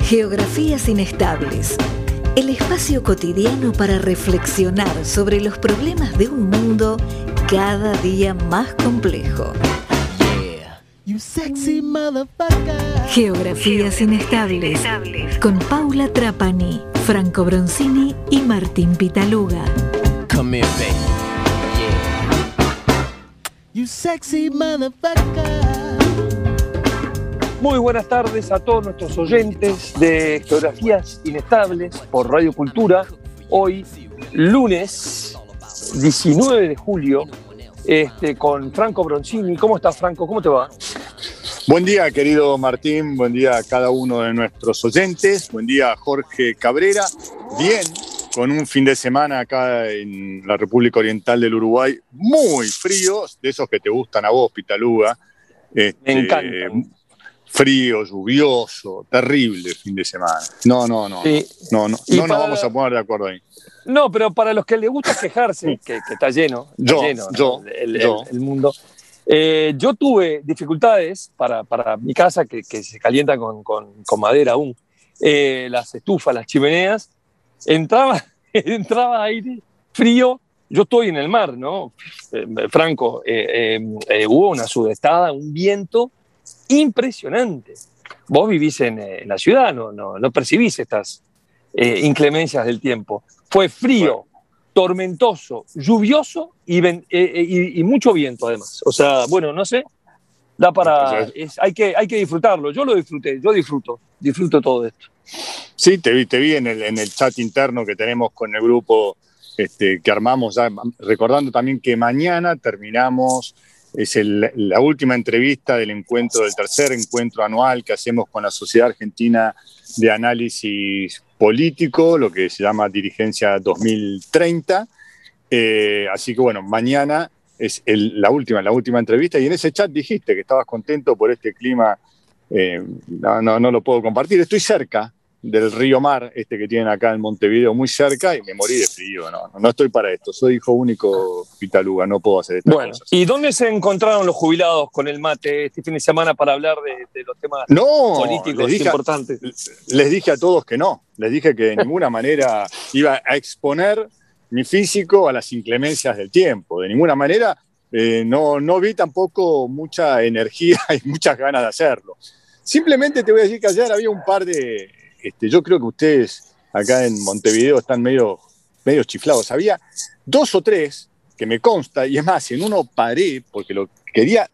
Geografías inestables. El espacio cotidiano para reflexionar sobre los problemas de un mundo cada día más complejo. Geografías inestables. Con Paula Trapani, Franco Bronzini y Martín Pitaluga. Come here, baby. Yeah. You sexy motherfucker. Muy buenas tardes a todos nuestros oyentes de Geografías Inestables por Radio Cultura. Hoy, lunes 19 de julio, con Franco Bronzini. ¿Cómo estás, Franco? ¿Cómo te va? Buen día, querido Martín. Buen día a cada uno de nuestros oyentes. Buen día, Jorge Cabrera. Bien, con un fin de semana acá en la República Oriental del Uruguay muy frío, de esos que te gustan a vos, Pitaluga. Me encanta. Frío, lluvioso, terrible fin de semana. No Sí. No nos vamos a poner de acuerdo ahí. No, pero para los que les gusta quejarse, que está lleno, el mundo. Yo tuve dificultades para mi casa, que se calienta con madera aún. Las estufas, las chimeneas, entraba aire frío. Yo estoy en el mar, ¿no? Franco, hubo una sudestada, un viento impresionante. Vos vivís en la ciudad, no percibís estas inclemencias del tiempo. Fue frío, tormentoso, lluvioso y mucho viento además. O sea, bueno, no sé, da para... hay que disfrutarlo. Yo lo disfruté, yo disfruto todo esto. Sí, te vi en el chat interno que tenemos con el grupo que armamos, ya, recordando también que mañana terminamos... Es la última entrevista del tercer encuentro anual que hacemos con la Sociedad Argentina de Análisis Político, lo que se llama Dirigencia 2030. Así que bueno, mañana es la última entrevista, y en ese chat dijiste que estabas contento por este clima. No lo puedo compartir. Estoy cerca del río Mar, que tienen acá en Montevideo, muy cerca, y me morí de frío. No estoy para esto. Soy hijo único, Pitaluga, no puedo hacer estas cosas. ¿Y dónde se encontraron los jubilados con el mate este fin de semana para hablar de los temas políticos importantes? Les dije a todos que no. Les dije que de ninguna manera iba a exponer mi físico a las inclemencias del tiempo. De ninguna manera. No vi tampoco mucha energía y muchas ganas de hacerlo. Simplemente te voy a decir que ayer había un par de... yo creo que ustedes acá en Montevideo están medio chiflados. Había 2 o 3 que me consta, y es más, en uno paré porque lo quería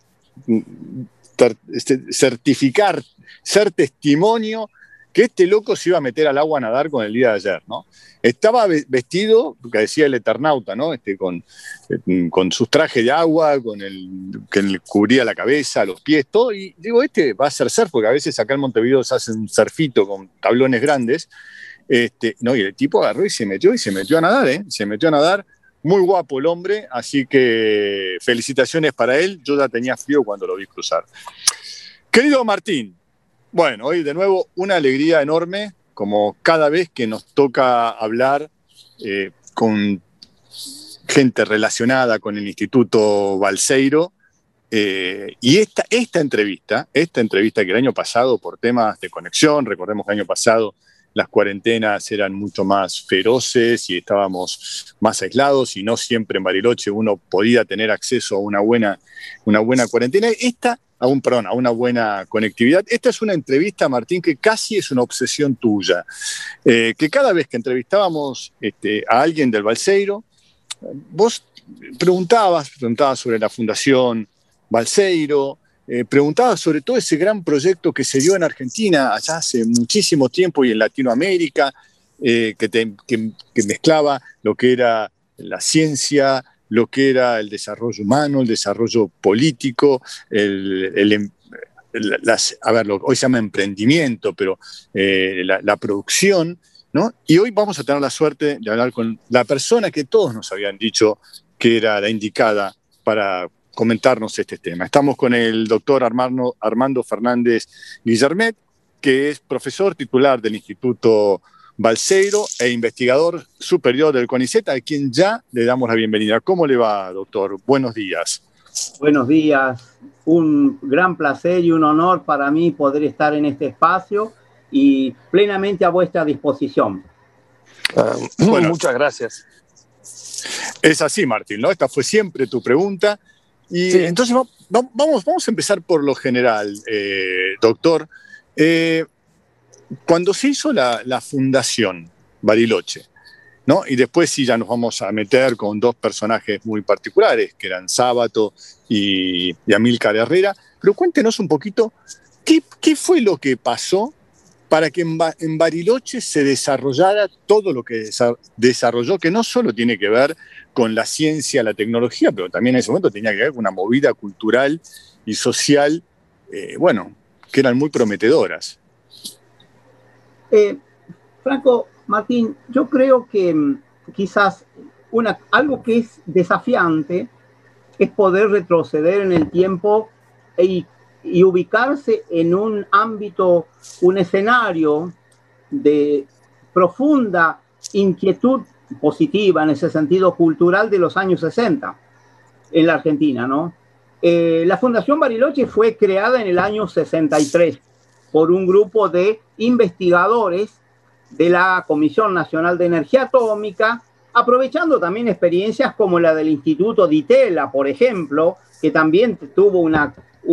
certificar, ser testimonio que este loco se iba a meter al agua a nadar con el día de ayer, ¿no? Estaba vestido, que decía el Eternauta, ¿no? Con sus trajes de agua, que le cubría la cabeza, los pies, todo. Y digo, va a hacer surf, porque a veces acá en Montevideo se hace un surfito con tablones grandes. Y el tipo agarró y se metió a nadar, ¿eh? Se metió a nadar. Muy guapo el hombre, así que felicitaciones para él. Yo ya tenía frío cuando lo vi cruzar. Querido Martín, bueno, hoy de nuevo una alegría enorme, como cada vez que nos toca hablar con gente relacionada con el Instituto Balseiro. Y esta entrevista que el año pasado, por temas de conexión, recordemos que el año pasado las cuarentenas eran mucho más feroces y estábamos más aislados, y no siempre en Bariloche uno podía tener acceso a una buena cuarentena. A una buena conectividad. Esta es una entrevista, Martín, que casi es una obsesión tuya. Que cada vez que entrevistábamos a alguien del Balseiro, vos preguntabas sobre la Fundación Balseiro, preguntabas sobre todo ese gran proyecto que se dio en Argentina allá hace muchísimo tiempo, y en Latinoamérica, que mezclaba lo que era la ciencia, lo que era el desarrollo humano, el desarrollo político, hoy se llama emprendimiento, pero la producción, ¿no? Y hoy vamos a tener la suerte de hablar con la persona que todos nos habían dicho que era la indicada para comentarnos este tema. Estamos con el doctor Armando Fernández Guillermet, que es profesor titular del Instituto Balseiro e investigador superior del CONICET, a quien ya le damos la bienvenida. ¿Cómo le va, doctor? Buenos días. Buenos días. Un gran placer y un honor para mí poder estar en este espacio y plenamente a vuestra disposición. Bueno, muchas gracias. Es así, Martín, ¿no? Esta fue siempre tu pregunta. Y sí. Entonces vamos a empezar por lo general, doctor. Cuando se hizo la Fundación Bariloche, ¿no? Y después sí ya nos vamos a meter con dos personajes muy particulares, que eran Sábato y Amílcar Herrera. Pero cuéntenos un poquito, ¿qué fue lo que pasó para que en Bariloche se desarrollara todo lo que desarrolló, que no solo tiene que ver con la ciencia, la tecnología, pero también en ese momento tenía que ver con una movida cultural y social, que eran muy prometedoras? Franco, Martín, yo creo que quizás algo que es desafiante es poder retroceder en el tiempo y ubicarse en un ámbito, un escenario de profunda inquietud positiva en ese sentido cultural de los años 60 en la Argentina, ¿no? La Fundación Bariloche fue creada en el año 63 por un grupo de investigadores de la Comisión Nacional de Energía Atómica, aprovechando también experiencias como la del Instituto Di Tella, por ejemplo, que también tuvo una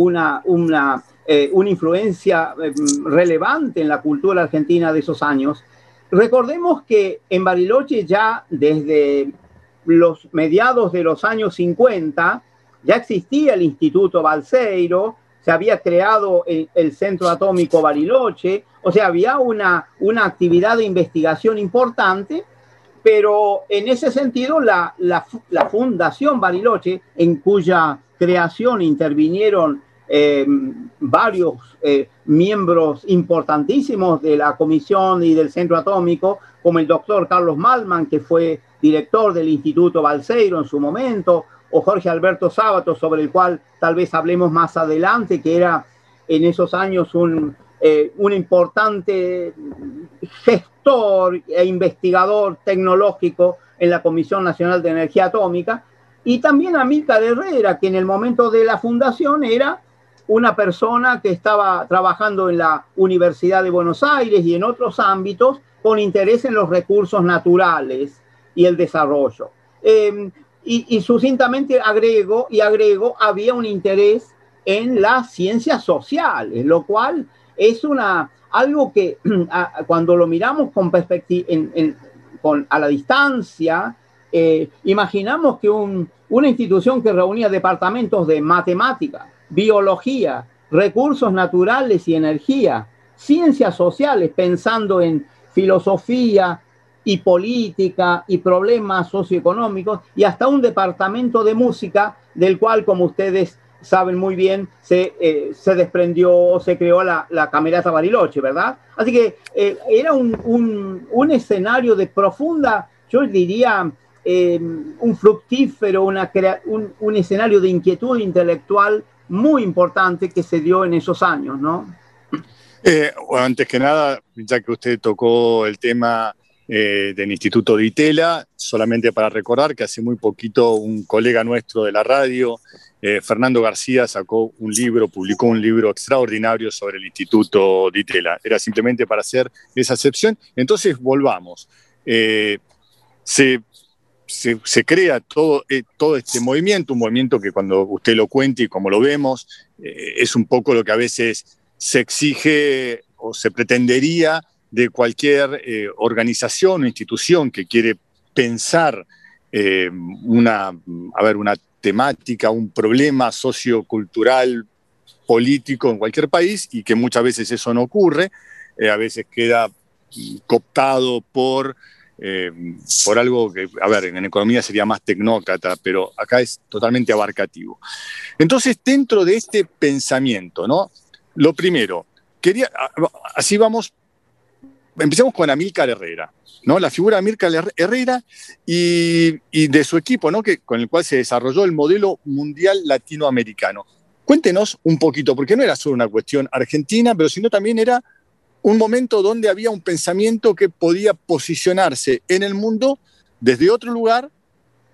influencia relevante en la cultura argentina de esos años. Recordemos que en Bariloche ya desde los mediados de los años 50 ya existía el Instituto Balseiro, se había creado el Centro Atómico Bariloche, o sea, había una actividad de investigación importante, pero en ese sentido la Fundación Bariloche, en cuya creación intervinieron varios miembros importantísimos de la Comisión y del Centro Atómico, como el doctor Carlos Malman, que fue director del Instituto Balseiro en su momento, o Jorge Alberto Sábato, sobre el cual tal vez hablemos más adelante, que era en esos años un importante gestor e investigador tecnológico en la Comisión Nacional de Energía Atómica, y también Amílcar Herrera, que en el momento de la fundación era una persona que estaba trabajando en la Universidad de Buenos Aires y en otros ámbitos con interés en los recursos naturales y el desarrollo. Y sucintamente agrego, había un interés en las ciencias sociales, lo cual es algo que cuando lo miramos con perspectiva, a la distancia, imaginamos que una institución que reunía departamentos de matemática, biología, recursos naturales y energía, ciencias sociales, pensando en filosofía y política y problemas socioeconómicos, y hasta un departamento de música, del cual, como ustedes saben muy bien, se desprendió, se creó la Camerata Bariloche, ¿verdad? Así que era un escenario de profunda, yo diría, un fructífero, un escenario de inquietud intelectual muy importante que se dio en esos años, ¿no? Antes que nada, ya que usted tocó el tema del Instituto Di Tella, solamente para recordar que hace muy poquito un colega nuestro de la radio, Fernando García, publicó un libro extraordinario sobre el Instituto Di Tella. Era simplemente para hacer esa excepción. Entonces, volvamos. Se crea todo este movimiento, un movimiento que cuando usted lo cuente y como lo vemos, es un poco lo que a veces se exige o se pretendería de cualquier organización o institución que quiere pensar una temática, un problema sociocultural, político en cualquier país, y que muchas veces eso no ocurre, a veces queda cooptado por algo que, en economía sería más tecnócrata, pero acá es totalmente abarcativo. Entonces, dentro de este pensamiento, ¿no? Lo primero, empecemos con Amílcar Herrera, ¿no? La figura de Amílcar Herrera y de su equipo, ¿no? Con el cual se desarrolló el modelo mundial latinoamericano. Cuéntenos un poquito, porque no era solo una cuestión argentina, pero sino también era un momento donde había un pensamiento que podía posicionarse en el mundo desde otro lugar,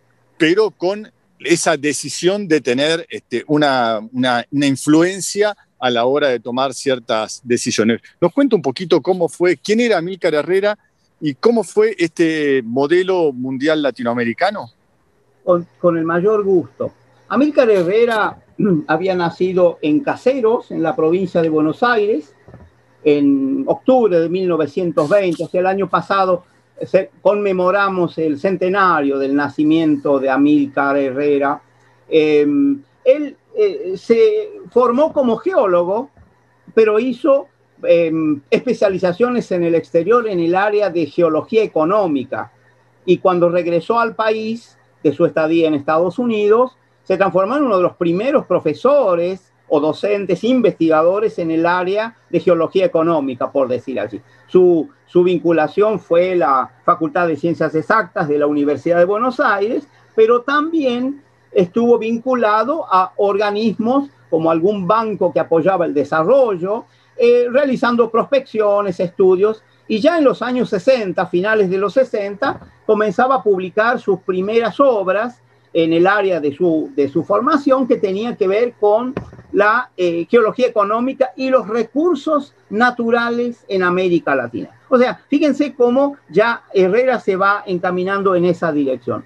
pero con esa decisión de tener una influencia a la hora de tomar ciertas decisiones. Nos cuenta un poquito cómo fue, quién era Amílcar Herrera y cómo fue este modelo mundial latinoamericano. Con el mayor gusto. Amílcar Herrera había nacido en Caseros, en la provincia de Buenos Aires, en octubre de 1920, o sea, el año pasado conmemoramos el centenario del nacimiento de Amílcar Herrera. Él se formó como geólogo, pero hizo especializaciones en el exterior en el área de geología económica. Y cuando regresó al país de su estadía en Estados Unidos, se transformó en uno de los primeros profesores o docentes investigadores en el área de geología económica, por decir así. Su vinculación fue la Facultad de Ciencias Exactas de la Universidad de Buenos Aires, pero también estuvo vinculado a organismos como algún banco que apoyaba el desarrollo, realizando prospecciones, estudios, y ya en los años 60, finales de los 60, comenzaba a publicar sus primeras obras en el área de su formación, que tenía que ver con la geología económica y los recursos naturales en América Latina. O sea, fíjense cómo ya Herrera se va encaminando en esa dirección.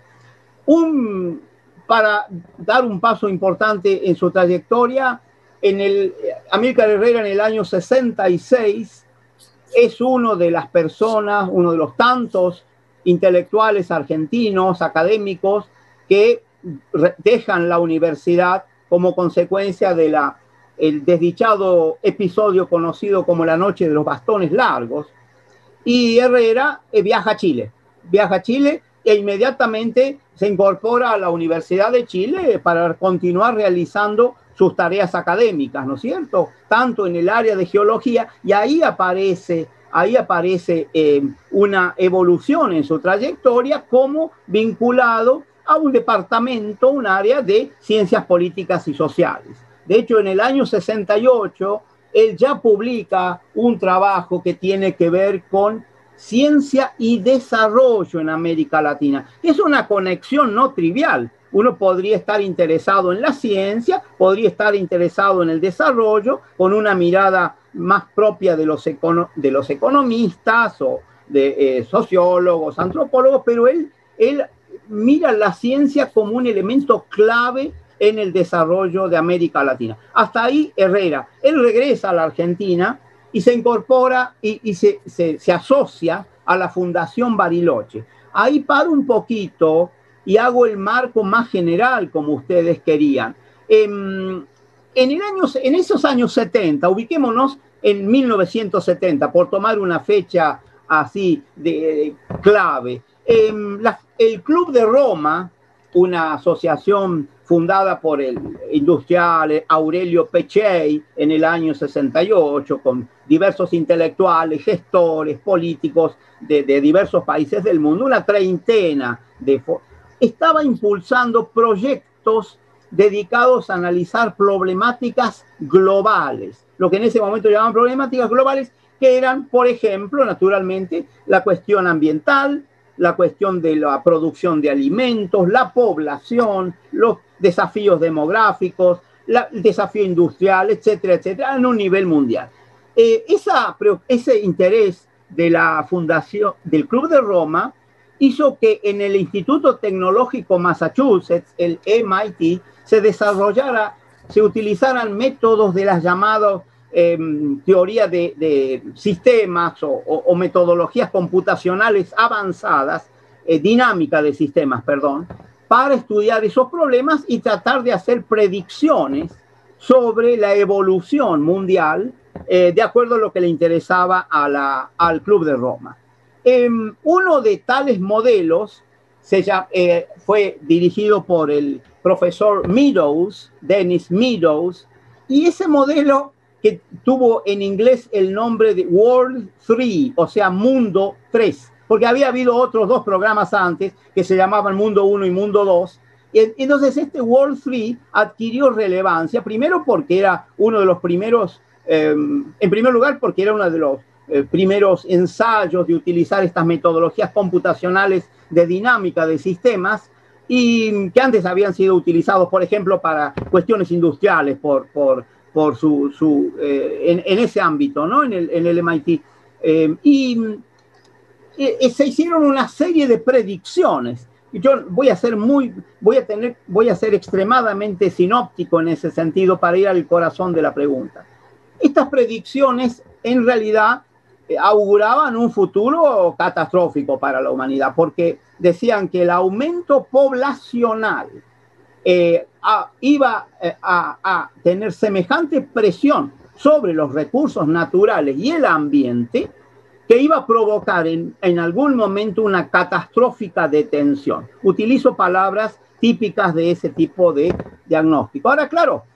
Para dar un paso importante en su trayectoria, Amílcar Herrera en el año 66 es uno de las personas, uno de los tantos intelectuales argentinos, académicos, que dejan la universidad como consecuencia de el desdichado episodio conocido como la Noche de los Bastones Largos. Y Herrera viaja a Chile e inmediatamente se incorpora a la Universidad de Chile para continuar realizando sus tareas académicas, ¿no es cierto? Tanto en el área de geología, y ahí aparece una evolución en su trayectoria como vinculado a un departamento, un área de ciencias políticas y sociales. De hecho, en el año 68, él ya publica un trabajo que tiene que ver con ciencia y desarrollo en América Latina. Es una conexión no trivial. Uno podría estar interesado en la ciencia, podría estar interesado en el desarrollo, con una mirada más propia de los economistas o de sociólogos, antropólogos, pero él mira la ciencia como un elemento clave en el desarrollo de América Latina. Hasta ahí Herrera. Él regresa a la Argentina y se incorpora y se asocia a la Fundación Bariloche. Ahí paro un poquito y hago el marco más general, como ustedes querían. En esos años 70, ubiquémonos en 1970, por tomar una fecha así de clave. El Club de Roma, una asociación fundada por el industrial Aurelio Peccei en el año 68, con diversos intelectuales, gestores, políticos de diversos países del mundo, una treintena estaba impulsando proyectos dedicados a analizar problemáticas globales, lo que en ese momento llamaban problemáticas globales, que eran, por ejemplo, naturalmente, la cuestión ambiental, la cuestión de la producción de alimentos, la población, los desafíos demográficos, el desafío industrial, etcétera, etcétera, en un nivel mundial. Ese interés de la fundación del Club de Roma hizo que en el Instituto Tecnológico Massachusetts, el MIT, se utilizaran métodos de las llamadas teoría de sistemas o metodologías computacionales avanzadas, dinámica de sistemas, perdón, para estudiar esos problemas y tratar de hacer predicciones sobre la evolución mundial de acuerdo a lo que le interesaba al Club de Roma. Uno de tales modelos fue dirigido por el profesor Meadows, Dennis Meadows, y ese modelo que tuvo en inglés el nombre de World 3, o sea, Mundo 3, porque había habido otros dos programas antes que se llamaban Mundo 1 y Mundo 2. Entonces este World 3 adquirió relevancia, primero porque era uno de los primeros, en primer lugar porque era uno de los primeros ensayos de utilizar estas metodologías computacionales de dinámica de sistemas, y que antes habían sido utilizados, por ejemplo, para cuestiones industriales, por en ese ámbito, ¿no? En el MIT. Se hicieron una serie de predicciones. Yo voy a ser extremadamente sinóptico en ese sentido para ir al corazón de la pregunta. Estas predicciones en realidad auguraban un futuro catastrófico para la humanidad, porque decían que el aumento poblacional iba a tener semejante presión sobre los recursos naturales y el ambiente que iba a provocar en algún momento una catastrófica detención. Utilizo palabras típicas de ese tipo de diagnóstico. Ahora, claro,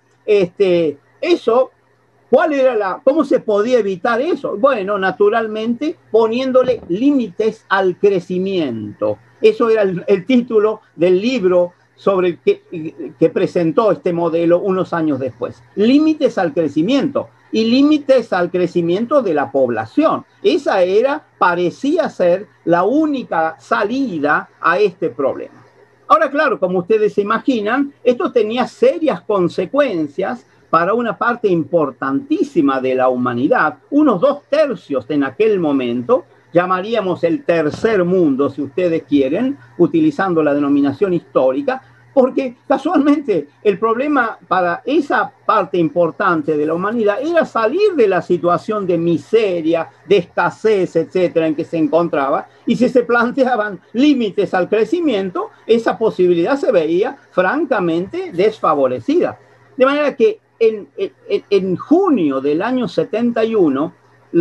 eso, ¿cómo se podía evitar eso? Bueno, naturalmente poniéndole límites al crecimiento. Eso era el título del libro sobre que presentó este modelo unos años después. Límites al crecimiento. Y límites al crecimiento de la población. Esa parecía ser la única salida a este problema. Ahora, claro, como ustedes se imaginan, esto tenía serias consecuencias para una parte importantísima de la humanidad. Unos 2/3 en aquel momento, llamaríamos el tercer mundo, si ustedes quieren, utilizando la denominación histórica, porque casualmente el problema para esa parte importante de la humanidad era salir de la situación de miseria, de escasez, etcétera, en que se encontraba. Y si se planteaban límites al crecimiento, esa posibilidad se veía francamente desfavorecida. De manera que en junio del año 71,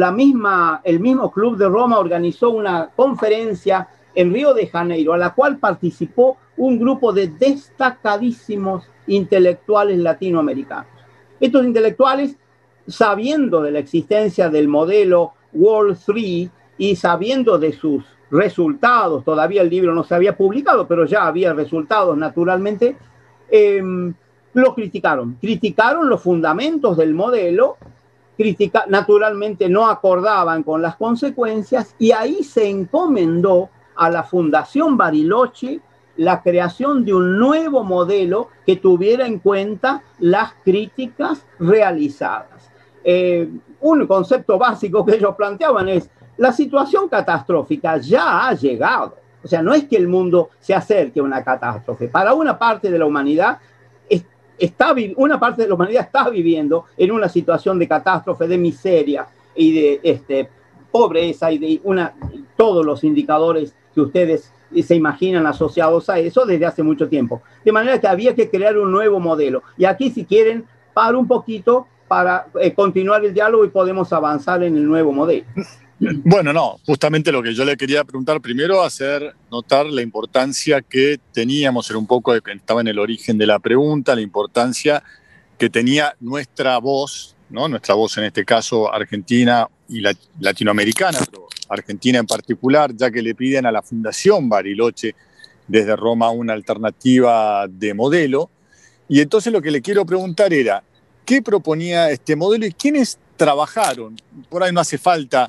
el mismo Club de Roma organizó una conferencia en Río de Janeiro, a la cual participó un grupo de destacadísimos intelectuales latinoamericanos. Estos intelectuales, sabiendo de la existencia del modelo World 3 y sabiendo de sus resultados, todavía el libro no se había publicado, pero ya había resultados naturalmente, lo criticaron. Criticaron los fundamentos del modelo, naturalmente no acordaban con las consecuencias, y ahí se encomendó a la Fundación Bariloche la creación de un nuevo modelo que tuviera en cuenta las críticas realizadas. Un concepto básico que ellos planteaban es: la situación catastrófica ya ha llegado. O sea, no es que el mundo se acerque a una catástrofe. Para una parte de la humanidad, está viviendo en una situación de catástrofe, de miseria y de pobreza y de todos los indicadores que ustedes se imaginan asociados a eso desde hace mucho tiempo. De manera que había que crear un nuevo modelo. Y aquí, si quieren, paro un poquito para continuar el diálogo y podemos avanzar en el nuevo modelo. Bueno, no, justamente lo que yo le quería preguntar primero, hacer notar la importancia que teníamos, era un poco, estaba en el origen de la pregunta, la importancia que tenía nuestra voz, ¿no? Nuestra voz en este caso argentina y latinoamericana, pero Argentina en particular, ya que le piden a la Fundación Bariloche desde Roma una alternativa de modelo. Y entonces lo que le quiero preguntar era, ¿qué proponía este modelo y quiénes trabajaron? Por ahí no hace falta,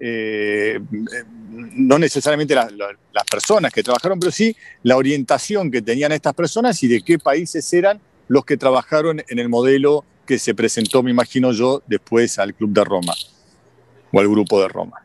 no necesariamente las personas que trabajaron, pero sí la orientación que tenían estas personas y de qué países eran los que trabajaron en el modelo que se presentó, me imagino yo, después al Club de Roma o al Grupo de Roma.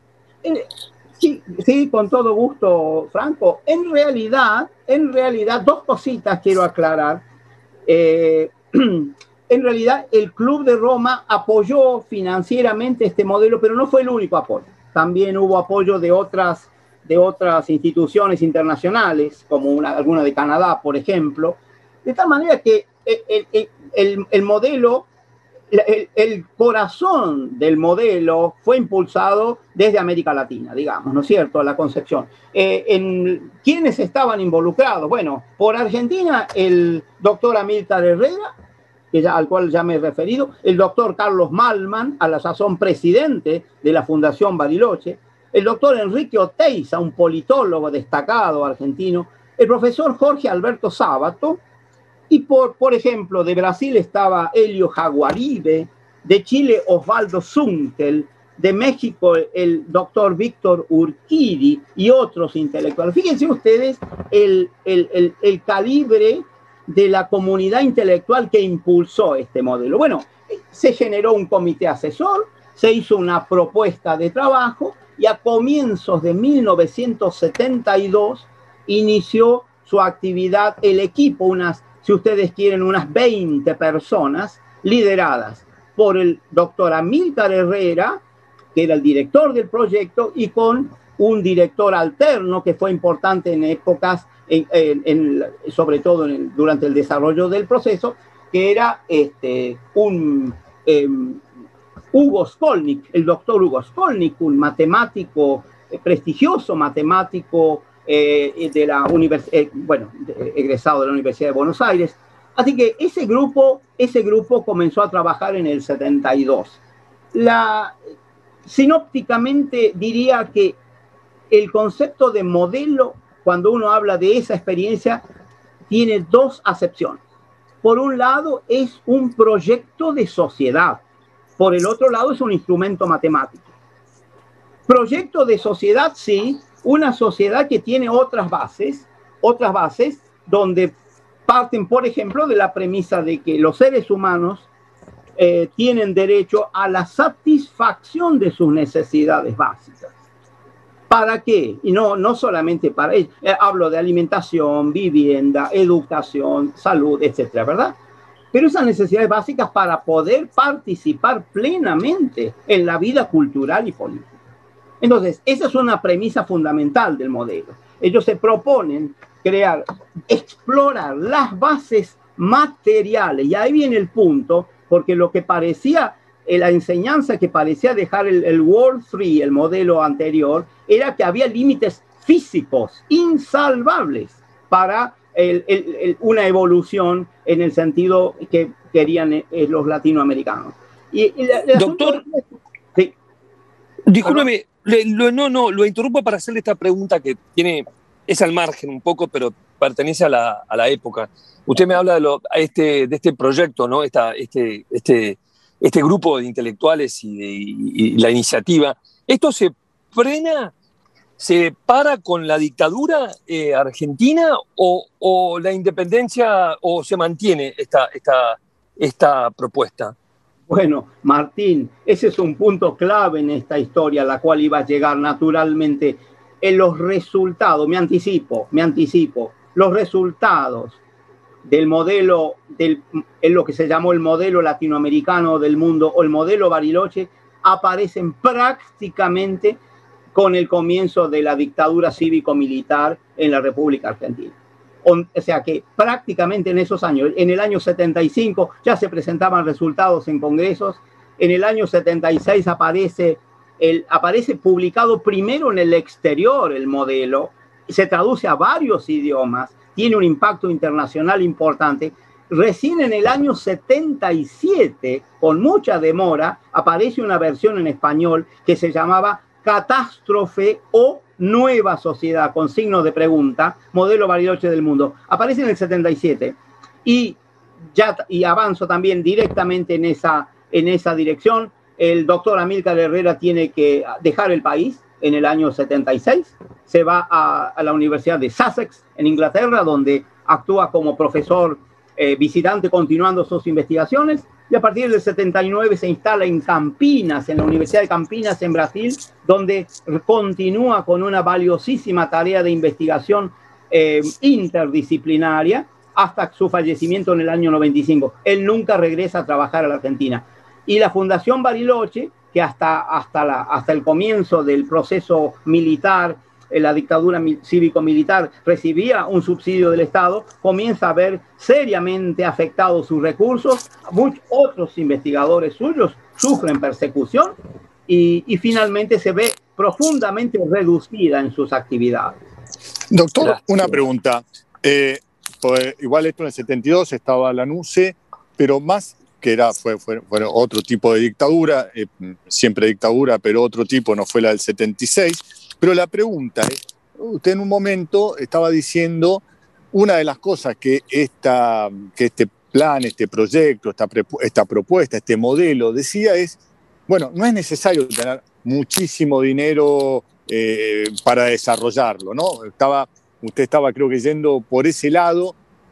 Sí, con todo gusto, Franco. En realidad, dos cositas quiero aclarar. En realidad, el Club de Roma apoyó financieramente este modelo, pero no fue el único apoyo. También hubo apoyo de otras instituciones internacionales, como alguna de Canadá, por ejemplo. De tal manera que el modelo, el corazón del modelo fue impulsado desde América Latina, digamos, ¿no es cierto?, la concepción. ¿Quiénes estaban involucrados? Bueno, por Argentina, el doctor Amílcar Herrera, al cual ya me he referido, el doctor Carlos Malman, a la sazón presidente de la Fundación Bariloche, el doctor Enrique Oteiza, un politólogo destacado argentino, el profesor Jorge Alberto Sábato, y por ejemplo, de Brasil estaba Helio Jaguaribe, de Chile Osvaldo Zunkel, de México el doctor Víctor Urquidi y otros intelectuales. Fíjense ustedes el calibre de la comunidad intelectual que impulsó este modelo? Bueno, se generó un comité asesor, se hizo una propuesta de trabajo y a comienzos de 1972 inició su actividad el equipo, si ustedes quieren, unas 20 personas lideradas por el doctor Amílcar Herrera, que era el director del proyecto, y con un director alterno que fue importante en épocas, sobre todo durante el desarrollo del proceso, que era Hugo Skolnick, el doctor Hugo Skolnick, un matemático, prestigioso matemático egresado de la Universidad de Buenos Aires. Así que ese grupo comenzó a trabajar en el 72. Sinópticamente diría que el concepto de modelo, cuando uno habla de esa experiencia, tiene dos acepciones. Por un lado, es un proyecto de sociedad. Por el otro lado, es un instrumento matemático. Proyecto de sociedad, sí, una sociedad que tiene otras bases donde parten, por ejemplo, de la premisa de que los seres humanos tienen derecho a la satisfacción de sus necesidades básicas. ¿Para qué? Y no solamente para ello. Hablo de alimentación, vivienda, educación, salud, etcétera, ¿verdad? Pero esas necesidades básicas para poder participar plenamente en la vida cultural y política. Entonces, esa es una premisa fundamental del modelo. Ellos se proponen explorar las bases materiales. Y ahí viene el punto, porque lo que parecía, la enseñanza que parecía dejar el World Free, el modelo anterior, era que había límites físicos insalvables para una evolución en el sentido que querían los latinoamericanos. Doctor, sí. Discúlpeme, lo interrumpo para hacerle esta pregunta que es al margen un poco, pero pertenece a la época. Usted me habla de este proyecto, ¿no? Este grupo de intelectuales y la iniciativa. ¿Esto se frena, se para con la dictadura argentina o la independencia, o se mantiene esta propuesta? Bueno, Martín, ese es un punto clave en esta historia, a la cual iba a llegar naturalmente. En los resultados, me anticipo, los resultados del modelo, en lo que se llamó el modelo latinoamericano del mundo o el modelo Bariloche, aparecen prácticamente con el comienzo de la dictadura cívico-militar en la República Argentina. O sea que prácticamente en esos años, en el año 75 ya se presentaban resultados en congresos, en el año 76 aparece publicado primero en el exterior el modelo, se traduce a varios idiomas, tiene un impacto internacional importante. Recién en el año 77, con mucha demora, aparece una versión en español que se llamaba Catástrofe o Nueva Sociedad, con signos de pregunta, modelo Bariloche del mundo. Aparece en el 77 y avanzo también directamente en esa dirección. El doctor Amílcar Herrera tiene que dejar el país en el año 76. Se va a la Universidad de Sussex, en Inglaterra, donde actúa como profesor visitante continuando sus investigaciones. Y a partir del 79 se instala en Campinas, en la Universidad de Campinas, en Brasil, donde continúa con una valiosísima tarea de investigación interdisciplinaria hasta su fallecimiento en el año 95. Él nunca regresa a trabajar a la Argentina. Y la Fundación Bariloche, que hasta el comienzo del proceso militar, la dictadura cívico-militar, recibía un subsidio del Estado, comienza a ver seriamente afectados sus recursos. Muchos otros investigadores suyos sufren persecución y finalmente se ve profundamente reducida en sus actividades. Doctor, Gracias. una pregunta. Pues, igual esto en el 72 estaba la NUCE, pero más que fue otro tipo de dictadura, siempre dictadura, pero otro tipo, no fue la del 76. Pero la pregunta es, usted en un momento estaba diciendo una de las cosas que este plan, este proyecto, esta propuesta, este modelo decía es, bueno, no es necesario tener muchísimo dinero para desarrollarlo, ¿no? Usted estaba creo que yendo por ese lado,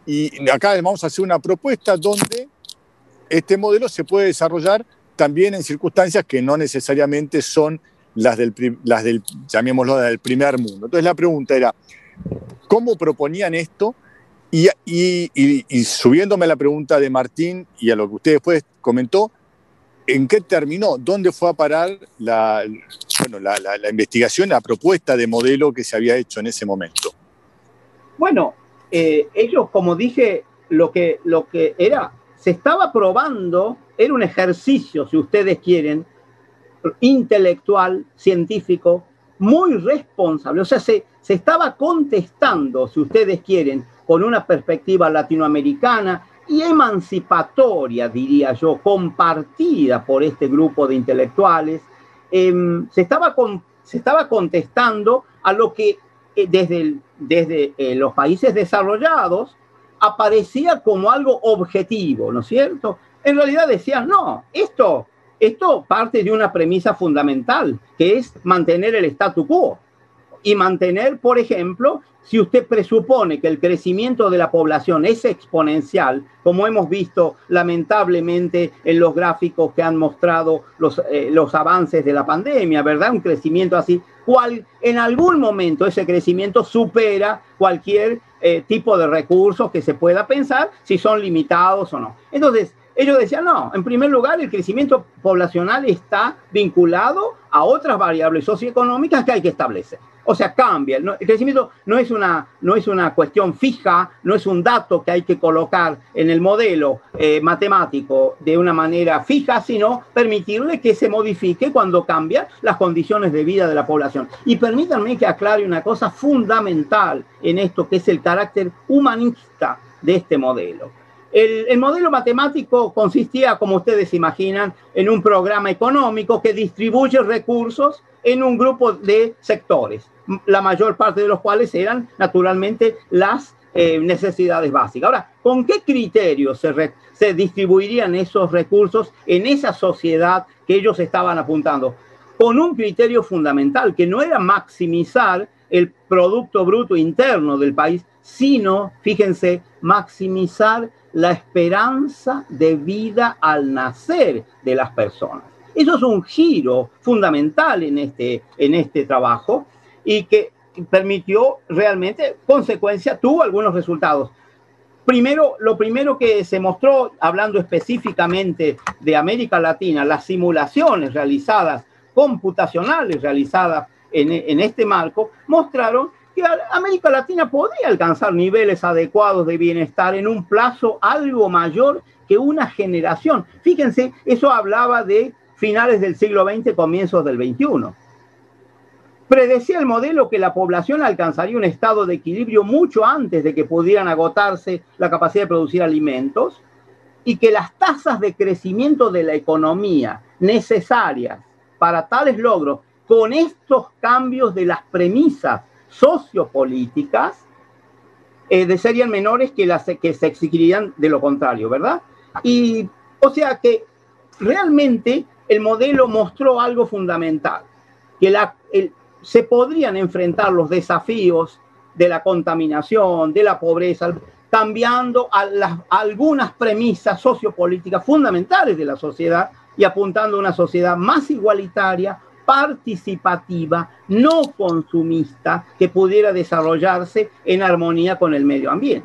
y acá vamos a hacer una propuesta donde este modelo se puede desarrollar también en circunstancias que no necesariamente son las del llamémoslo, del primer mundo. Entonces la pregunta era, ¿cómo proponían esto? Y subiéndome a la pregunta de Martín y a lo que usted después comentó, ¿en qué terminó? ¿Dónde fue a parar la investigación, la propuesta de modelo que se había hecho en ese momento? Bueno, ellos, como dije, lo que era, se estaba probando, era un ejercicio, si ustedes quieren, intelectual, científico, muy responsable. O sea, se estaba contestando, si ustedes quieren, con una perspectiva latinoamericana y emancipatoria, diría yo, compartida por este grupo de intelectuales, se estaba contestando a lo que desde los países desarrollados aparecía como algo objetivo, ¿no es cierto? En realidad decían, no, esto parte de una premisa fundamental, que es mantener el statu quo. Y mantener, por ejemplo, si usted presupone que el crecimiento de la población es exponencial, como hemos visto lamentablemente en los gráficos que han mostrado los avances de la pandemia, ¿verdad? Un crecimiento así, en algún momento ese crecimiento supera cualquier tipo de recursos que se pueda pensar, si son limitados o no. Entonces, ellos decían, no, en primer lugar, el crecimiento poblacional está vinculado a otras variables socioeconómicas que hay que establecer. O sea, cambia. El crecimiento no es una cuestión fija, no es un dato que hay que colocar en el modelo matemático de una manera fija, sino permitirle que se modifique cuando cambian las condiciones de vida de la población. Y permítanme que aclare una cosa fundamental en esto, que es el carácter humanista de este modelo. El modelo matemático consistía, como ustedes imaginan, en un programa económico que distribuye recursos en un grupo de sectores, la mayor parte de los cuales eran, naturalmente, las necesidades básicas. Ahora, ¿con qué criterios se distribuirían esos recursos en esa sociedad que ellos estaban apuntando? Con un criterio fundamental, que no era maximizar el Producto Bruto Interno del país, sino, fíjense, maximizar la esperanza de vida al nacer de las personas. Eso es un giro fundamental en este trabajo y que permitió realmente, tuvo algunos resultados. Lo primero que se mostró, hablando específicamente de América Latina, las simulaciones computacionales realizadas en este marco, mostraron que América Latina podría alcanzar niveles adecuados de bienestar en un plazo algo mayor que una generación. Fíjense, eso hablaba de finales del siglo XX, comienzos del XXI. Predecía el modelo que la población alcanzaría un estado de equilibrio mucho antes de que pudieran agotarse la capacidad de producir alimentos y que las tasas de crecimiento de la economía necesarias para tales logros, con estos cambios de las premisas sociopolíticas, serían menores que las que se exigirían de lo contrario, ¿verdad? Y, o sea que realmente el modelo mostró algo fundamental, que se podrían enfrentar los desafíos de la contaminación, de la pobreza, cambiando algunas premisas sociopolíticas fundamentales de la sociedad y apuntando a una sociedad más igualitaria, participativa, no consumista, que pudiera desarrollarse en armonía con el medio ambiente.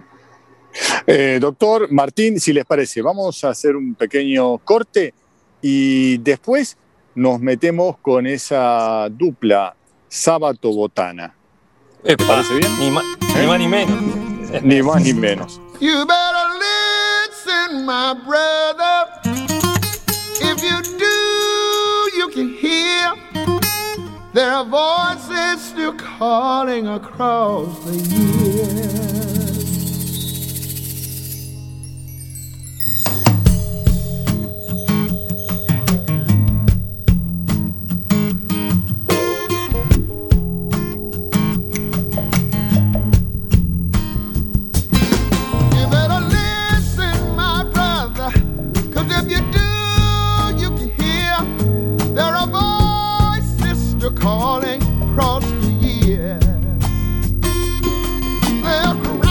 Doctor Martín, si les parece, vamos a hacer un pequeño corte y después nos metemos con esa dupla Sábato-Botana. ¿Te parece bien? Ni más ni menos. Ni más ni menos. You better listen, my brother. If you do, you can hear there are voices still calling across the years. Calling across the years, they're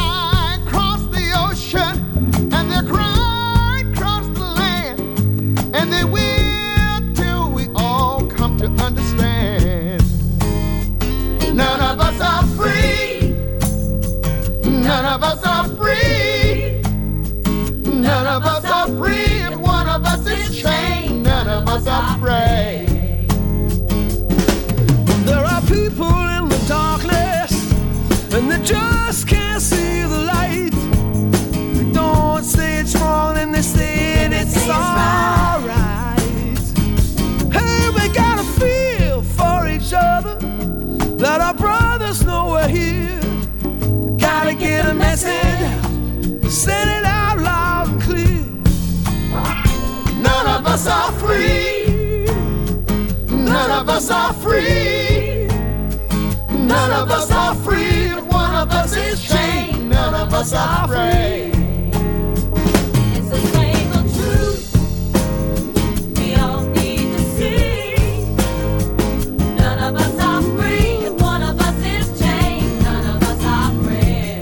just can't see the light. They don't say it's wrong and they say it's alright. Hey, we gotta feel for each other, let our brothers know we're here. Gotta get a message out, send it out loud and clear. None of us are free. None of us are free. None of us are free. If one of us is chained, none of us are free. It's the same old truth we all need to see. None of us are free. If one of us is chained, none of us are free.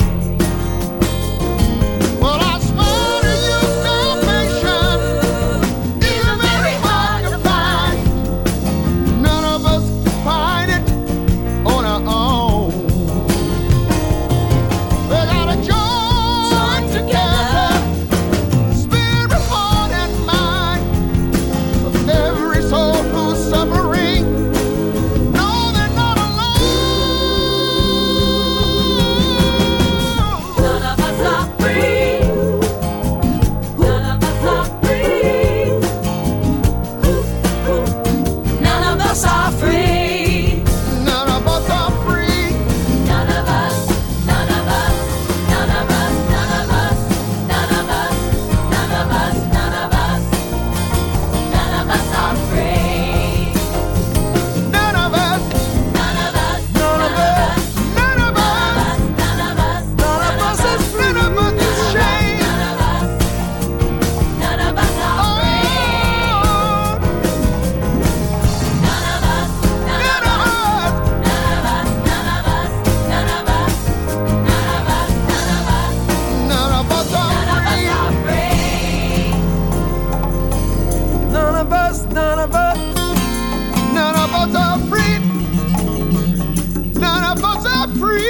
Well, I swear to you, salvation is very hard to find. None of us can find it on our own. We gotta join together, spirit, heart, and mind, of every soul who's suffering. No, they're not alone. None of us are free. None of us are free. None of us are free. None of us are free. None of us, none of us, none of us, none of us, none of us, none of us, none of us, none of us are free. None of us. None of us, None of us. None of us. none of us, None of us is free. None of us is chained. none of us, none of us are free. None of us, none of us, none of us, none of us, none of us, none of us, none of us, None of us are none of us are free. None of us, none of us. None of us are free. None of us are free.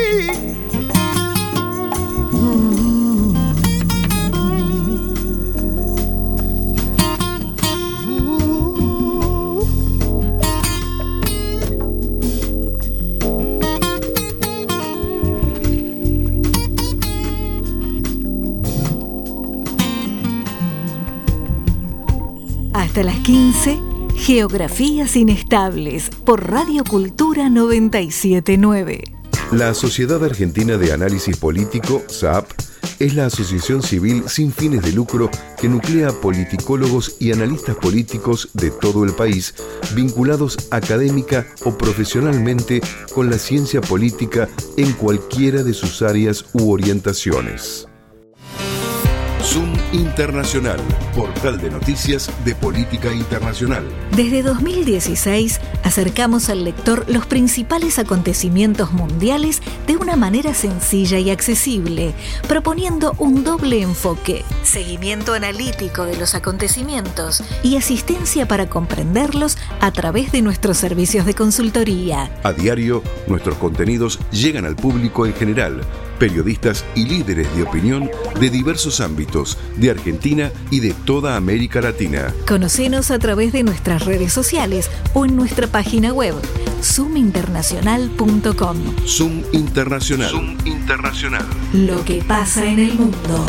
Hasta las 15, Geografías Inestables, por Radio Cultura 979. La Sociedad Argentina de Análisis Político, SAP, es la asociación civil sin fines de lucro que nuclea politicólogos y analistas políticos de todo el país, vinculados académica o profesionalmente con la ciencia política en cualquiera de sus áreas u orientaciones. Zoom Internacional, portal de noticias de política internacional. Desde 2016 acercamos al lector los principales acontecimientos mundiales de una manera sencilla y accesible, proponiendo un doble enfoque: seguimiento analítico de los acontecimientos y asistencia para comprenderlos a través de nuestros servicios de consultoría. A diario, nuestros contenidos llegan al público en general, periodistas y líderes de opinión de diversos ámbitos, de Argentina y de toda América Latina. Conocenos a través de nuestras redes sociales o en nuestra página web, zoominternacional.com. Zoom Internacional. Zoom Internacional. Lo que pasa en el mundo.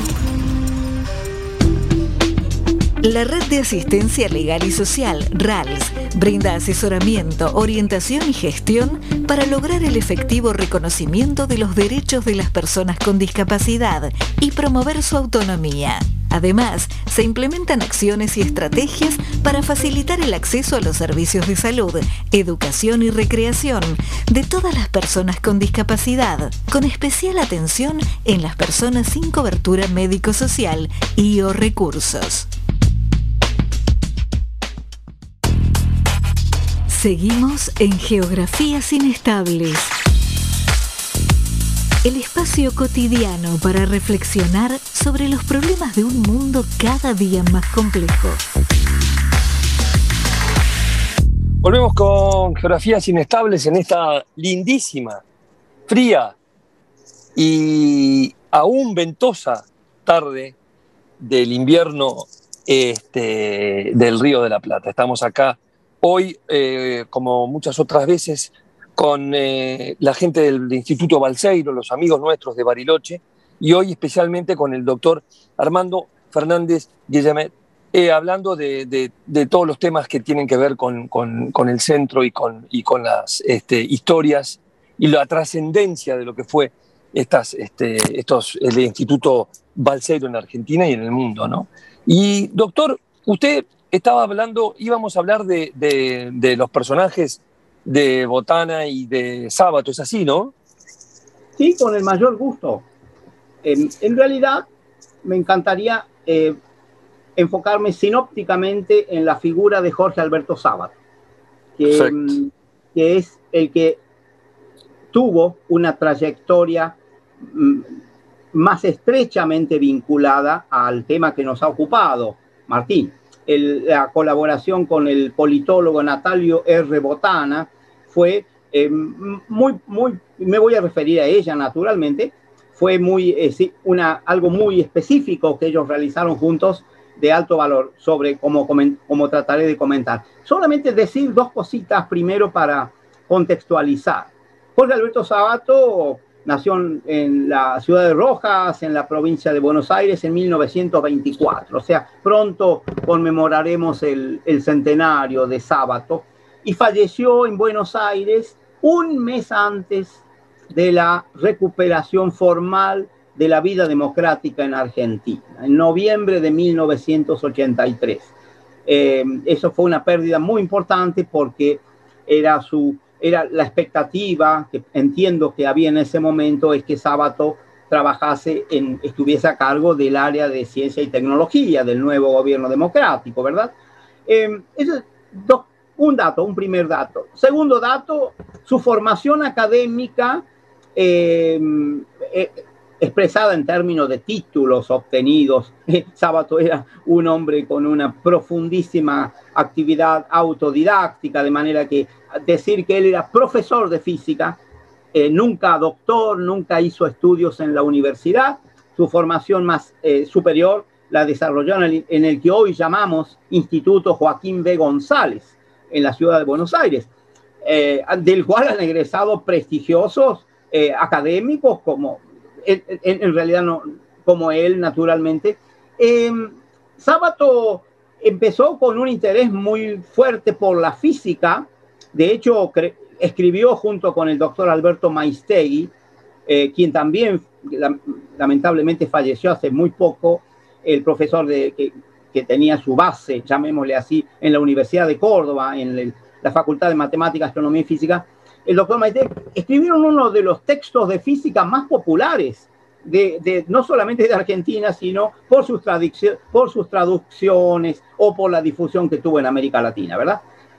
La Red de Asistencia Legal y Social, RALS, brinda asesoramiento, orientación y gestión para lograr el efectivo reconocimiento de los derechos de las personas con discapacidad y promover su autonomía. Además, se implementan acciones y estrategias para facilitar el acceso a los servicios de salud, educación y recreación de todas las personas con discapacidad, con especial atención en las personas sin cobertura médico-social y o recursos. Seguimos en Geografías Inestables. El espacio cotidiano para reflexionar sobre los problemas de un mundo cada día más complejo. Volvemos con Geografías Inestables en esta lindísima, fría y aún ventosa tarde del invierno del Río de la Plata. Estamos acá hoy, como muchas otras veces, con la gente del Instituto Balseiro, los amigos nuestros de Bariloche, y hoy especialmente con el doctor Armando Fernández Guillemet, hablando de todos los temas que tienen que ver con el centro y con las historias y la trascendencia de lo que fue el Instituto Balseiro en Argentina y en el mundo, ¿no? Y doctor, usted estaba hablando, íbamos a hablar de los personajes de Botana y de Sábato, ¿es así, no? Sí, con el mayor gusto. En realidad, me encantaría enfocarme sinópticamente en la figura de Jorge Alberto Sábato, que es el que tuvo una trayectoria más estrechamente vinculada al tema que nos ha ocupado, Martín. La colaboración con el politólogo Natalio R. Botana fue me voy a referir a ella naturalmente, fue algo muy específico que ellos realizaron juntos de alto valor, sobre como trataré de comentar. Solamente decir dos cositas primero para contextualizar. Jorge Alberto Sábato nació en la ciudad de Rojas, en la provincia de Buenos Aires, en 1924. O sea, pronto conmemoraremos el centenario de Sábato. Y falleció en Buenos Aires un mes antes de la recuperación formal de la vida democrática en Argentina, en noviembre de 1983. Eso fue una pérdida muy importante porque era la expectativa que entiendo que había en ese momento, es que Sábato estuviese a cargo del área de ciencia y tecnología del nuevo gobierno democrático, ¿verdad? Eso es un primer dato. Segundo dato, su formación académica expresada en términos de títulos obtenidos. Sábato era un hombre con una profundísima actividad autodidáctica, de manera que decir que él era profesor de física, nunca doctor, nunca hizo estudios en la universidad. Su formación más superior la desarrolló en el que hoy llamamos Instituto Joaquín B. González, en la ciudad de Buenos Aires, del cual han egresado prestigiosos académicos como en realidad no, como él, naturalmente. Sábato empezó con un interés muy fuerte por la física. De hecho, escribió junto con el doctor Alberto Maistegui, quien también lamentablemente falleció hace muy poco, el profesor que tenía su base, llamémosle así, en la Universidad de Córdoba, en la Facultad de Matemáticas, Astronomía y Física. El doctor Maistegui escribieron uno de los textos de física más populares, no solamente de Argentina, sino por sus traducciones o por la difusión que tuvo en América Latina, ¿verdad?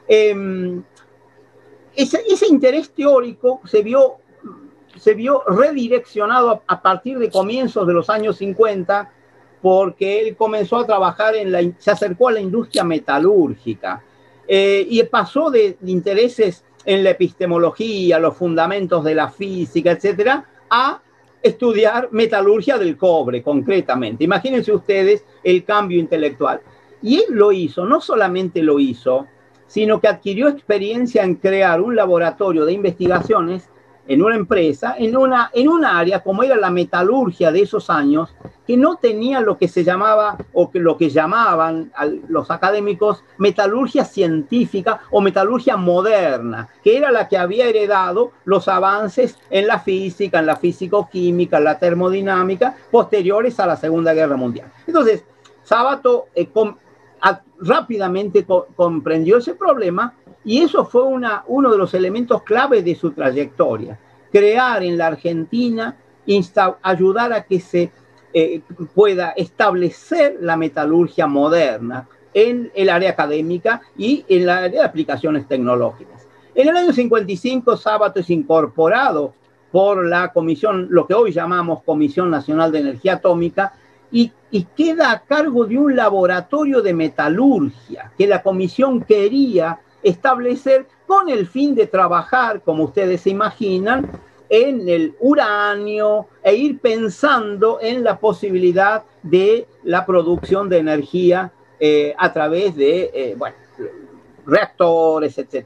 Ese interés teórico se vio redireccionado a partir de comienzos de los años 50, porque él comenzó a trabajar se acercó a la industria metalúrgica y pasó de intereses en la epistemología, los fundamentos de la física, etcétera, a estudiar metalurgia del cobre, concretamente. Imagínense ustedes el cambio intelectual. Y él lo hizo, no solamente lo hizo, sino que adquirió experiencia en crear un laboratorio de investigaciones en una empresa, en una área como era la metalurgia de esos años, que no tenía lo que se llamaba, o que lo que llamaban los académicos metalurgia científica o metalurgia moderna, que era la que había heredado los avances en la física, en la físico-química, en la termodinámica, posteriores a la Segunda Guerra Mundial. Entonces, Sábato rápidamente comprendió ese problema, y eso fue uno de los elementos clave de su trayectoria. Crear en la Argentina, ayudar a que se pueda establecer la metalurgia moderna en el área académica y en el área de aplicaciones tecnológicas. En el año 55, Sábato es incorporado por la comisión, lo que hoy llamamos Comisión Nacional de Energía Atómica, y queda a cargo de un laboratorio de metalurgia que la comisión quería establecer con el fin de trabajar, como ustedes se imaginan, en el uranio e ir pensando en la posibilidad de la producción de energía a través de reactores, etc.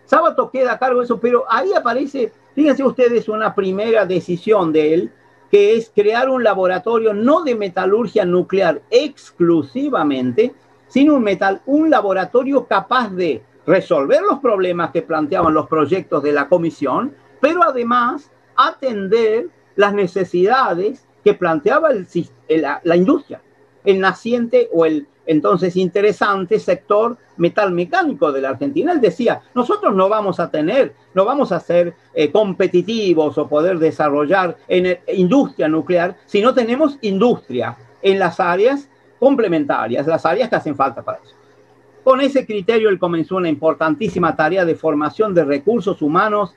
Sábato queda a cargo de eso, pero ahí aparece, fíjense ustedes, una primera decisión de él, que es crear un laboratorio no de metalurgia nuclear exclusivamente, sino un laboratorio capaz de resolver los problemas que planteaban los proyectos de la comisión, pero además atender las necesidades que planteaba la industria, el naciente o el entonces interesante sector metalmecánico de la Argentina. Él decía, nosotros no vamos a ser competitivos o poder desarrollar industria nuclear si no tenemos industria en las áreas complementarias, las áreas que hacen falta para eso. Con ese criterio él comenzó una importantísima tarea de formación de recursos humanos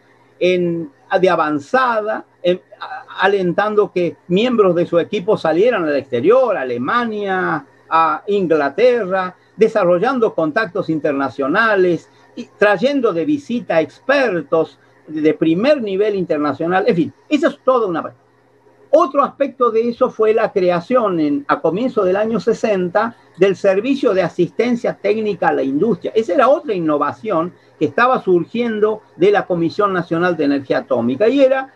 de avanzada, alentando que miembros de su equipo salieran al exterior, a Alemania, a Inglaterra, desarrollando contactos internacionales, y trayendo de visita expertos de primer nivel internacional. En fin, eso es toda una... Otro aspecto de eso fue la creación a comienzos del año 60 del Servicio de Asistencia Técnica a la Industria. Esa era otra innovación que estaba surgiendo de la Comisión Nacional de Energía Atómica y era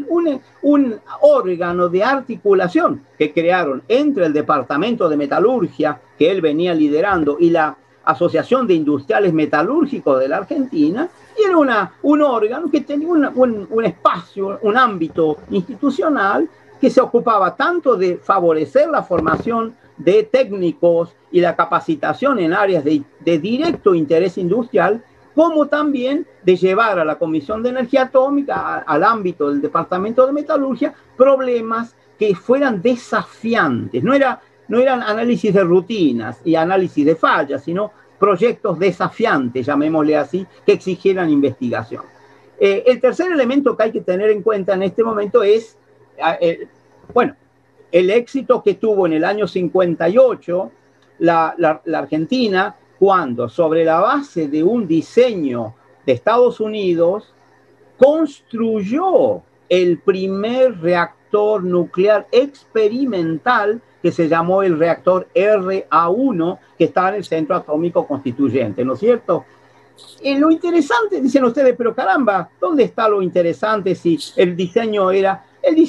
un órgano de articulación que crearon entre el Departamento de Metalurgia, que él venía liderando, y la Asociación de Industriales Metalúrgicos de la Argentina, y era un órgano que tenía un espacio, un ámbito institucional que se ocupaba tanto de favorecer la formación de técnicos y la capacitación en áreas de directo interés industrial, como también de llevar a la Comisión de Energía Atómica, al ámbito del Departamento de Metalurgia, problemas que fueran desafiantes. No eran análisis de rutinas y análisis de fallas, sino proyectos desafiantes, llamémosle así, que exigieran investigación. El tercer elemento que hay que tener en cuenta en este momento es, el éxito que tuvo en el año 58 la Argentina, cuando sobre la base de un diseño de Estados Unidos construyó el primer reactor nuclear experimental que se llamó el reactor RA1, que está en el Centro Atómico Constituyente, ¿no es cierto? Lo interesante, dicen ustedes, pero caramba, ¿dónde está lo interesante si el diseño era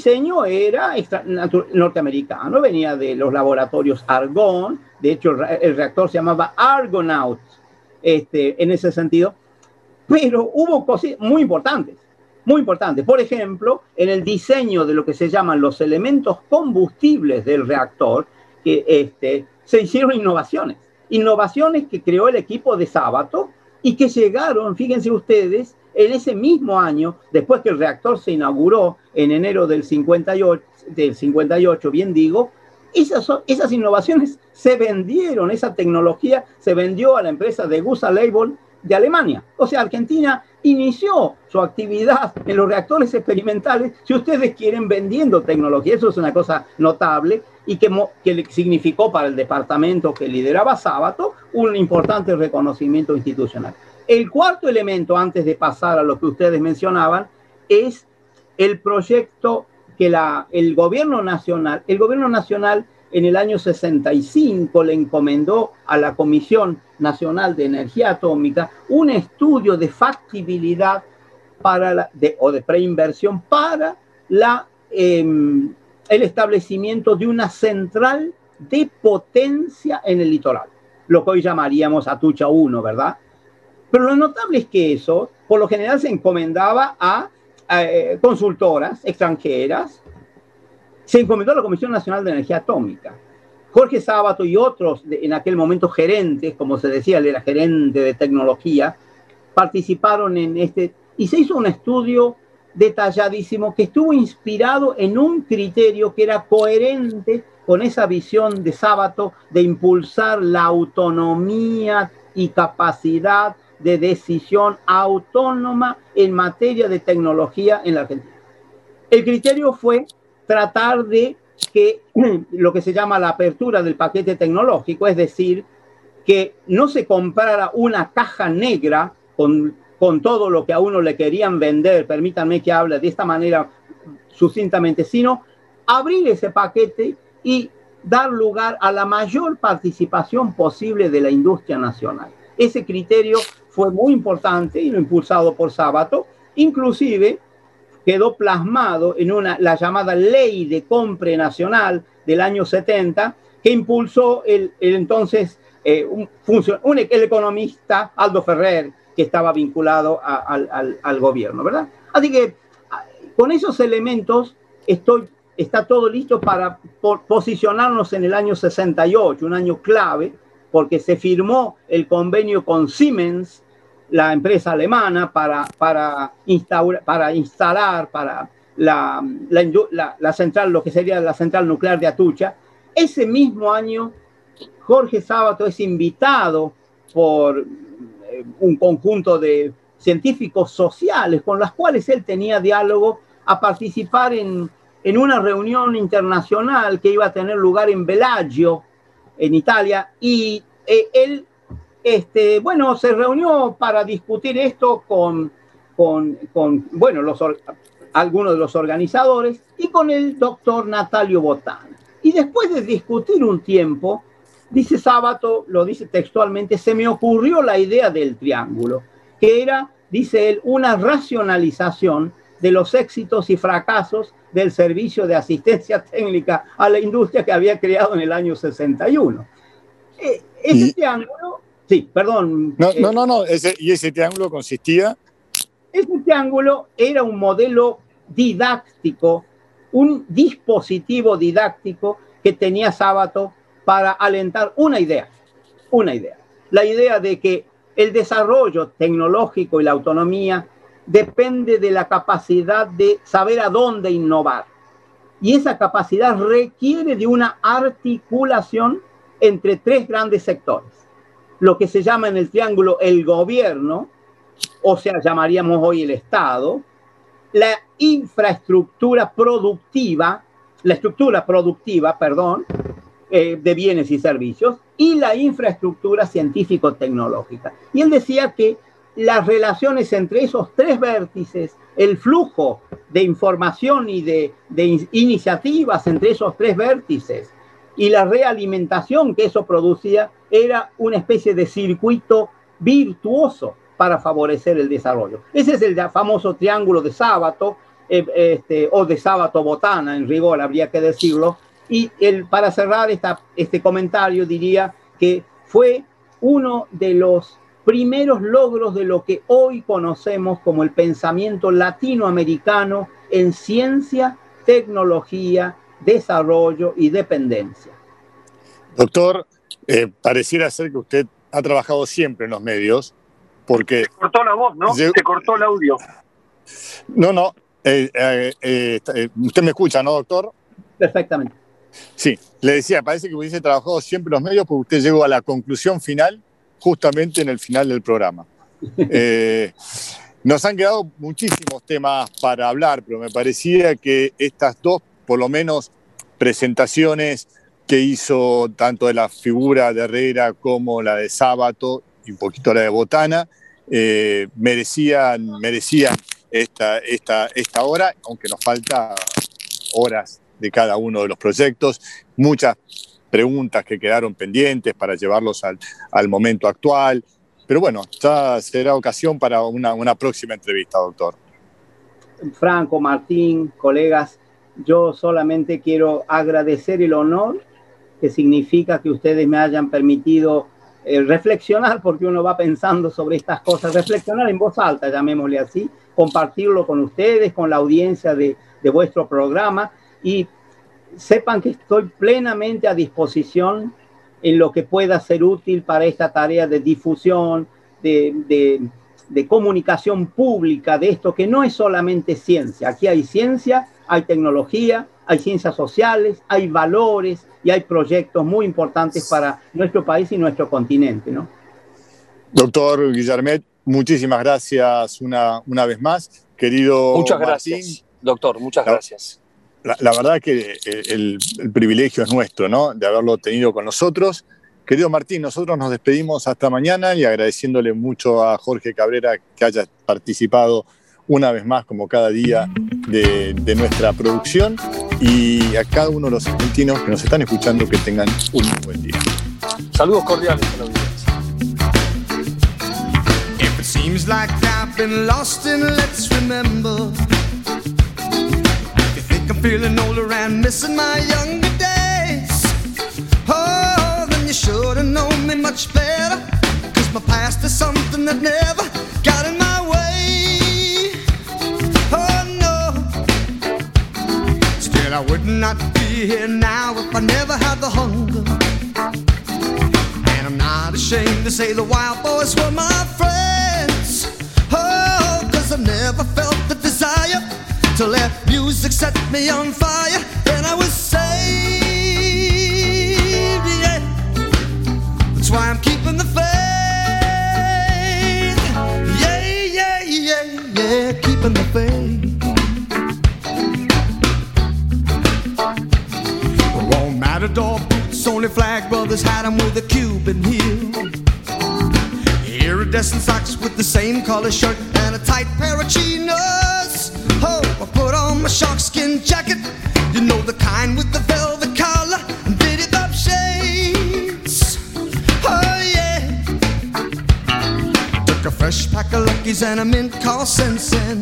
norteamericano, venía de los laboratorios Argonne? De hecho, el reactor se llamaba Argonaut, en ese sentido, pero hubo cosas muy importantes. Muy importante. Por ejemplo, en el diseño de lo que se llaman los elementos combustibles del reactor, que se hicieron innovaciones que creó el equipo de Sábato y que llegaron, fíjense ustedes, en ese mismo año, después que el reactor se inauguró en enero del 58, bien digo, esas innovaciones se vendieron, esa tecnología se vendió a la empresa de Gusa Label de Alemania. O sea, Argentina inició su actividad en los reactores experimentales, si ustedes quieren, vendiendo tecnología. Eso es una cosa notable y que significó para el departamento que lideraba Sábato un importante reconocimiento institucional. El cuarto elemento, antes de pasar a lo que ustedes mencionaban, es el proyecto que el gobierno nacional en el año 65 le encomendó a la Comisión Nacional de Energía Atómica un estudio de factibilidad o de preinversión para el establecimiento de una central de potencia en el litoral, lo que hoy llamaríamos Atucha 1, ¿verdad? Pero lo notable es que eso, por lo general, se encomendaba a consultoras extranjeras. Se encomendó a la Comisión Nacional de Energía Atómica. Jorge Sábato y otros, en aquel momento gerentes, como se decía, él era gerente de tecnología, participaron en y se hizo un estudio detalladísimo que estuvo inspirado en un criterio que era coherente con esa visión de Sábato de impulsar la autonomía y capacidad de decisión autónoma en materia de tecnología en la Argentina. El criterio fue tratar de que lo que se llama la apertura del paquete tecnológico, es decir, que no se comprara una caja negra con todo lo que a uno le querían vender, permítanme que hable de esta manera sucintamente, sino abrir ese paquete y dar lugar a la mayor participación posible de la industria nacional. Ese criterio fue muy importante y lo impulsado por Sábato. Inclusive quedó plasmado en la llamada Ley de Compra Nacional del año 70, que impulsó el entonces el economista Aldo Ferrer, que estaba vinculado al gobierno, ¿verdad? Así que con esos elementos está todo listo para posicionarnos en el año 68, un año clave, porque se firmó el convenio con Siemens, la empresa alemana, para instalar la central, lo que sería la central nuclear de Atucha. Ese mismo año, Jorge Sábato es invitado por un conjunto de científicos sociales con los cuales él tenía diálogo a participar en una reunión internacional que iba a tener lugar en Bellagio, en Italia, y él se reunió para discutir esto con algunos de los organizadores y con el doctor Natalio Botana. Y después de discutir un tiempo, dice Sábato, lo dice textualmente, se me ocurrió la idea del triángulo, que era, dice él, una racionalización de los éxitos y fracasos del servicio de asistencia técnica a la industria que había creado en el año 61. Ese triángulo, sí, perdón. ¿Y ese triángulo consistía? Ese triángulo era un modelo didáctico, un dispositivo didáctico que tenía Sábato para alentar una idea. La idea de que el desarrollo tecnológico y la autonomía depende de la capacidad de saber a dónde innovar. Y esa capacidad requiere de una articulación entre tres grandes sectores. Lo que se llama en el triángulo el gobierno, o sea, llamaríamos hoy el Estado, la estructura productiva, de bienes y servicios, y la infraestructura científico-tecnológica. Y él decía que las relaciones entre esos tres vértices, el flujo de información y de iniciativas entre esos tres vértices y la realimentación que eso producía, era una especie de circuito virtuoso para favorecer el desarrollo. Ese es el famoso triángulo de Sábato, o de Sábato-Botana, en rigor habría que decirlo. Y para cerrar este comentario diría que fue uno de los primeros logros de lo que hoy conocemos como el pensamiento latinoamericano en ciencia, tecnología, desarrollo y dependencia. Doctor, pareciera ser que usted ha trabajado siempre en los medios, porque... Te cortó la voz, ¿no? Te cortó el audio. No. Usted me escucha, ¿no, doctor? Perfectamente. Sí, le decía, parece que hubiese trabajado siempre en los medios porque usted llegó a la conclusión final justamente en el final del programa. Nos han quedado muchísimos temas para hablar, pero me parecía que estas dos, por lo menos, presentaciones que hizo tanto de la figura de Herrera como la de Sábato y un poquito la de Botana, merecían esta hora, aunque nos falta horas de cada uno de los proyectos, muchas preguntas que quedaron pendientes para llevarlos al momento actual. Pero bueno, ya será ocasión para una próxima entrevista, doctor. Franco, Martín, colegas, yo solamente quiero agradecer el honor que significa que ustedes me hayan permitido reflexionar, porque uno va pensando sobre estas cosas, reflexionar en voz alta, llamémosle así, compartirlo con ustedes, con la audiencia de vuestro programa, y sepan que estoy plenamente a disposición en lo que pueda ser útil para esta tarea de difusión, de comunicación pública de esto, que no es solamente ciencia. Aquí hay ciencia, hay tecnología, hay ciencias sociales, hay valores y hay proyectos muy importantes para nuestro país y nuestro continente, ¿no? Doctor Guillermet, muchísimas gracias una vez más. Querido muchas Martín, gracias, doctor, muchas gracias. La verdad que el privilegio es nuestro, ¿no?, de haberlo tenido con nosotros. Querido Martín, nosotros nos despedimos hasta mañana y agradeciéndole mucho a Jorge Cabrera que haya participado una vez más, como cada día, de nuestra producción, y a cada uno de los argentinos que nos están escuchando, que tengan un buen día. Saludos cordiales a la audiencia. Seems like I've been lost in Let's Remember. You think I'm feeling older and missing my younger days? Oh, then you should have known me much better, 'cause my past is something that never got in my way. Oh no, still I would not be here now if I never had the hunger. And I'm not ashamed to say the Wild Boys were my friends. Oh, 'cause I never felt the desire to let music set me on fire. Then I was saved, yeah. That's why I'm keeping the faith. Yeah, yeah, yeah, yeah, keeping the faith. Won't Matador boots, only Flag Brothers had them with a Cuban heel. Iridescent socks with the same color shirt and a tight pair of chinos. Oh, I put on my sharkskin jacket, you know, the kind with the velvet collar and bitty bob shades. Oh yeah, took a fresh pack of Luckies and a mint called Sensen.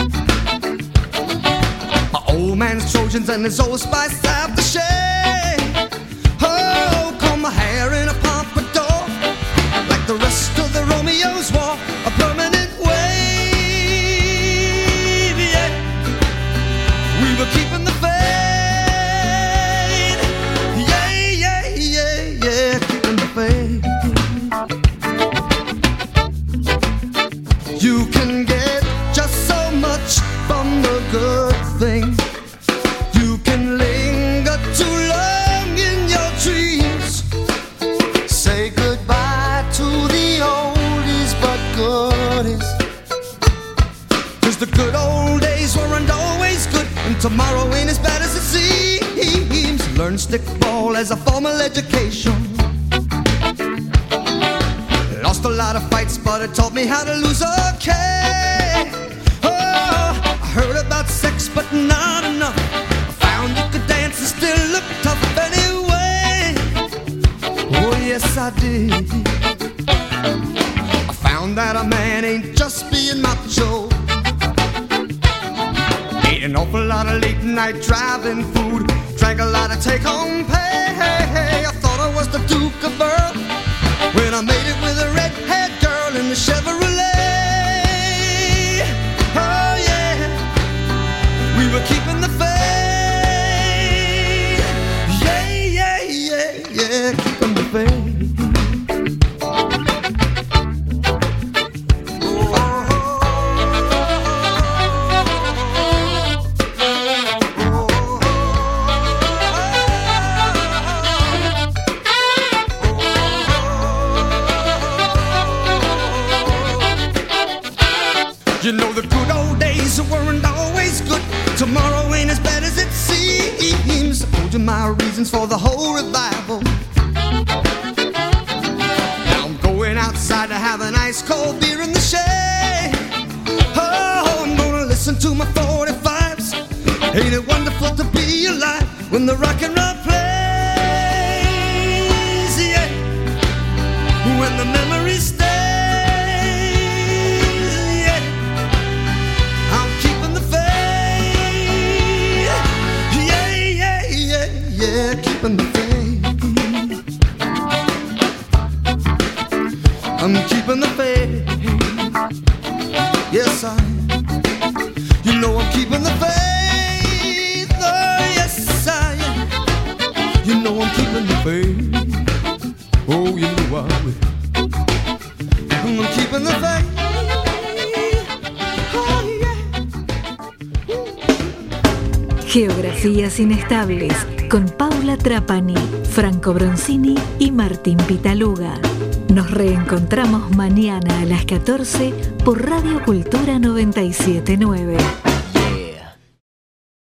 My old man's Trojans and his Old Spice aftershave. Oh, comb my hair in a pompadour, like the rest of the Romeos wore a permanent wave. Yeah, we were keeping the faith. Yeah, yeah, yeah, yeah, keeping the faith. You can get just so much from the good thing. You can linger too long in your dreams. Say goodbye to the oldies but goodies, 'cause the good old days weren't always good, and tomorrow ain't as bad as it seems. Learn stickball as a formal education. Lost a lot of fights, but it taught me how to lose okay. Oh, I heard about sex, but not enough. I found you could dance and still look tough anyway. Oh, yes, I did. I found that a man ain't just being macho. Ate an awful lot of late night driving food, drank a lot of take-home pay. I thought I was the Duke of Earl when I made it with a red-haired girl in the Chevrolet. Oh yeah, we were keeping the faith. Yeah, yeah, yeah, yeah, keeping the faith. You know the good old days weren't always good. Tomorrow ain't as bad as it seems. I told you my reasons for the whole revival. Now I'm going outside to have an ice cold beer in the shade. Oh, I'm gonna listen to my 45s. Ain't it wonderful to be alive when the rock and roll plays? Yeah, when the memories stay. Keeping the faith. I'm keeping the faith. Yes, I am. You know I'm keeping the faith. Oh, yes, I am. You know I'm keeping the faith. Oh, you know I will. I'm keeping the faith. Oh, yeah. Geografías Inestables con Paula Trapani, Franco Bronzini y Martín Pitaluga. Nos reencontramos mañana a las 14 por Radio Cultura 979.